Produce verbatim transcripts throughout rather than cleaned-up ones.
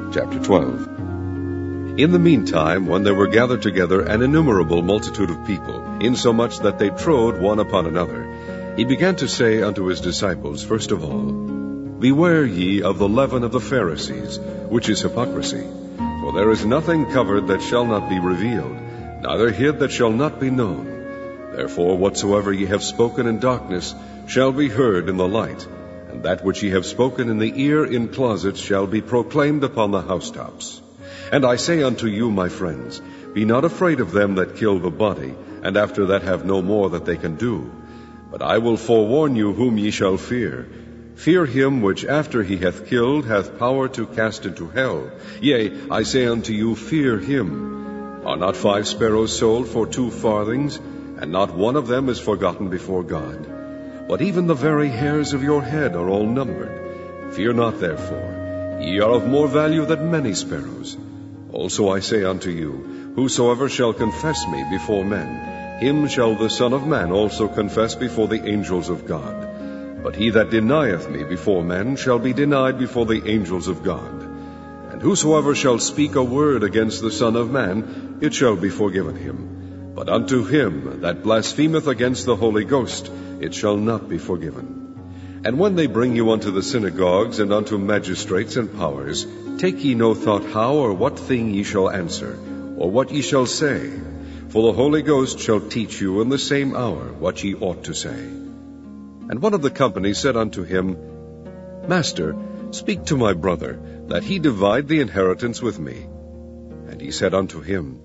Chapter twelve. In the meantime, when there were gathered together an innumerable multitude of people, insomuch that they trode one upon another, he began to say unto his disciples, first of all, Beware ye of the leaven of the Pharisees, which is hypocrisy. For there is nothing covered that shall not be revealed, neither hid that shall not be known. Therefore whatsoever ye have spoken in darkness shall be heard in the light, and that which ye have spoken in the ear in closets shall be proclaimed upon the housetops. And I say unto you, my friends, be not afraid of them that kill the body, and after that have no more that they can do. But I will forewarn you whom ye shall fear. Fear him which after he hath killed hath power to cast into hell. Yea, I say unto you, fear him. Are not five sparrows sold for two farthings, and not one of them is forgotten before God? But even the very hairs of your head are all numbered. Fear not therefore, ye are of more value than many sparrows. Also I say unto you, whosoever shall confess me before men, him shall the Son of Man also confess before the angels of God. But he that denieth me before men shall be denied before the angels of God. And whosoever shall speak a word against the Son of Man, it shall be forgiven him. But unto him that blasphemeth against the Holy Ghost, it shall not be forgiven. And when they bring you unto the synagogues and unto magistrates and powers, take ye no thought how or what thing ye shall answer, or what ye shall say. For the Holy Ghost shall teach you in the same hour what ye ought to say. And one of the company said unto him, Master, speak to my brother, that he divide the inheritance with me. And he said unto him,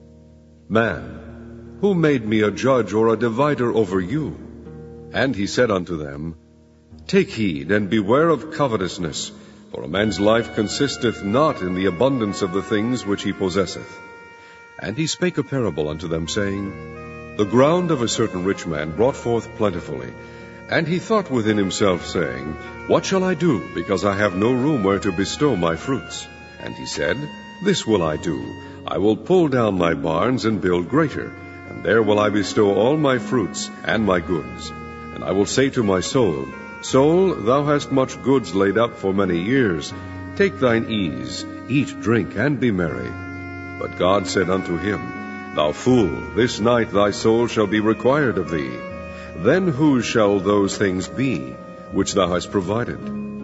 Man, who made me a judge or a divider over you? And he said unto them, Take heed, and beware of covetousness, for a man's life consisteth not in the abundance of the things which he possesseth. And he spake a parable unto them, saying, The ground of a certain rich man brought forth plentifully. And he thought within himself, saying, What shall I do, because I have no room where to bestow my fruits? And he said, This will I do. I will pull down my barns and build greater, and there will I bestow all my fruits and my goods. And I will say to my soul, Soul, thou hast much goods laid up for many years. Take thine ease, eat, drink, and be merry. But God said unto him, Thou fool, this night thy soul shall be required of thee. Then whose shall those things be, which thou hast provided?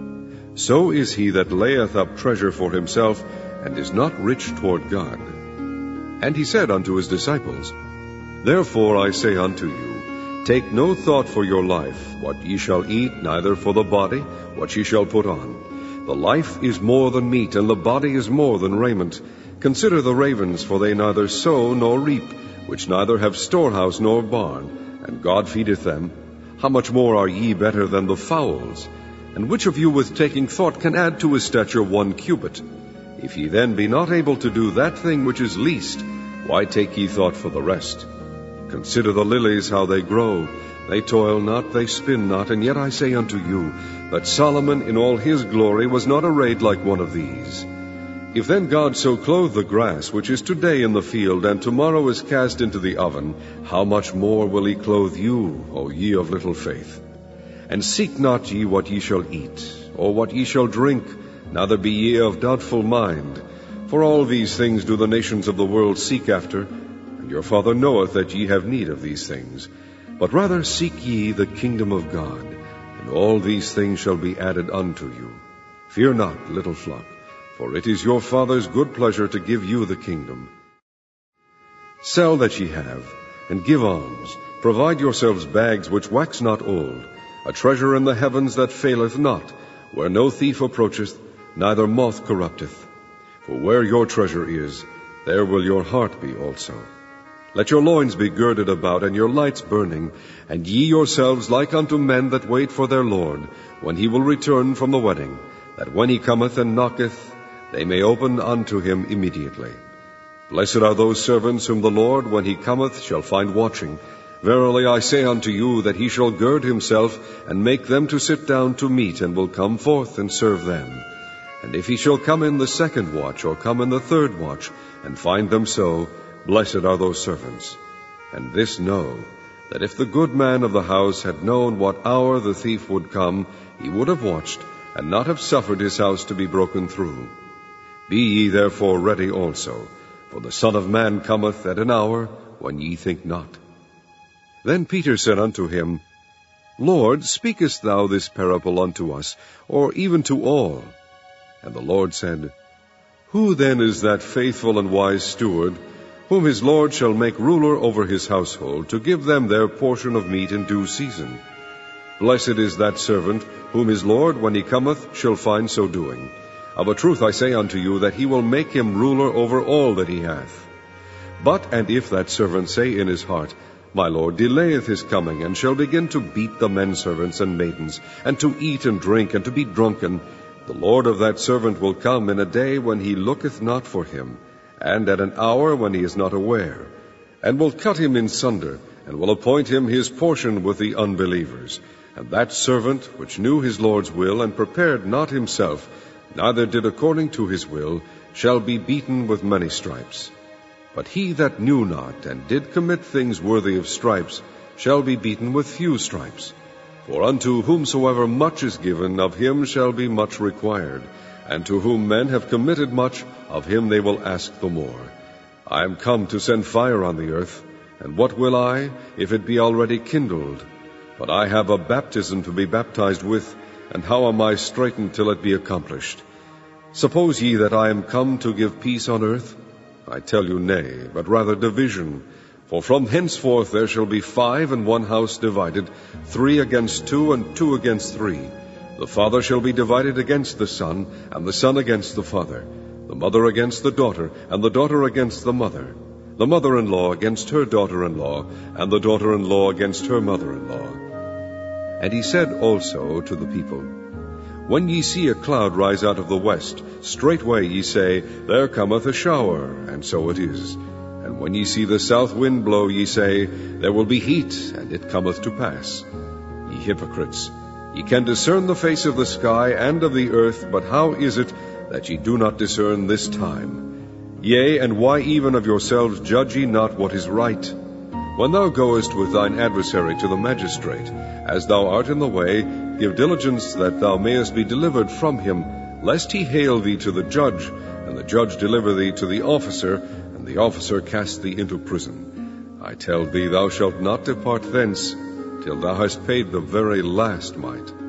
So is he that layeth up treasure for himself, and is not rich toward God. And he said unto his disciples, Therefore I say unto you, take no thought for your life, what ye shall eat, neither for the body, what ye shall put on. The life is more than meat, and the body is more than raiment. Consider the ravens, for they neither sow nor reap, which neither have storehouse nor barn, and God feedeth them. How much more are ye better than the fowls? And which of you with taking thought can add to his stature one cubit? If ye then be not able to do that thing which is least, why take ye thought for the rest? Consider the lilies, how they grow. They toil not, they spin not, and yet I say unto you, that Solomon in all his glory was not arrayed like one of these. If then God so clothe the grass, which is today in the field, and tomorrow is cast into the oven, how much more will he clothe you, O ye of little faith? And seek not ye what ye shall eat, or what ye shall drink, neither be ye of doubtful mind. For all these things do the nations of the world seek after, and your Father knoweth that ye have need of these things. But rather seek ye the kingdom of God, and all these things shall be added unto you. Fear not, little flock, for it is your Father's good pleasure to give you the kingdom. Sell that ye have, and give alms. Provide yourselves bags which wax not old, a treasure in the heavens that faileth not, where no thief approacheth, neither moth corrupteth. For where your treasure is, there will your heart be also. Let your loins be girded about, and your lights burning, and ye yourselves like unto men that wait for their Lord, when he will return from the wedding, that when he cometh and knocketh, they may open unto him immediately. Blessed are those servants whom the Lord, when he cometh, shall find watching. Verily I say unto you, that he shall gird himself, and make them to sit down to meat, and will come forth and serve them. And if he shall come in the second watch, or come in the third watch, and find them so, blessed are those servants. And this know, that if the good man of the house had known what hour the thief would come, he would have watched, and not have suffered his house to be broken through. Be ye therefore ready also, for the Son of Man cometh at an hour when ye think not. Then Peter said unto him, Lord, speakest thou this parable unto us, or even to all? And the Lord said, Who then is that faithful and wise steward, whom his Lord shall make ruler over his household, to give them their portion of meat in due season? Blessed is that servant, whom his Lord, when he cometh, shall find so doing. Of a truth I say unto you, that he will make him ruler over all that he hath. But and if that servant say in his heart, My Lord delayeth his coming, and shall begin to beat the men servants and maidens, and to eat and drink, and to be drunken, the Lord of that servant will come in a day when he looketh not for him, and at an hour when he is not aware, and will cut him in sunder, and will appoint him his portion with the unbelievers. And that servant, which knew his Lord's will, and prepared not himself, neither did according to his will, shall be beaten with many stripes. But he that knew not, and did commit things worthy of stripes, shall be beaten with few stripes. For unto whomsoever much is given, of him shall be much required, and to whom men have committed much, of him they will ask the more. I am come to send fire on the earth, and what will I, if it be already kindled? But I have a baptism to be baptized with, and how am I straitened till it be accomplished? Suppose ye that I am come to give peace on earth? I tell you, nay, but rather division. For from henceforth there shall be five in one house divided, three against two, and two against three. The father shall be divided against the son, and the son against the father, the mother against the daughter, and the daughter against the mother, the mother-in-law against her daughter-in-law, and the daughter-in-law against her mother-in-law. And he said also to the people, When ye see a cloud rise out of the west, straightway ye say, There cometh a shower, and so it is. And when ye see the south wind blow, ye say, There will be heat, and it cometh to pass. Ye hypocrites, ye can discern the face of the sky and of the earth, but how is it that ye do not discern this time? Yea, and why even of yourselves judge ye not what is right? When thou goest with thine adversary to the magistrate, as thou art in the way, give diligence that thou mayest be delivered from him, lest he hale thee to the judge, and the judge deliver thee to the officer, and the officer cast thee into prison. I tell thee, thou shalt not depart thence, till thou hast paid the very last mite.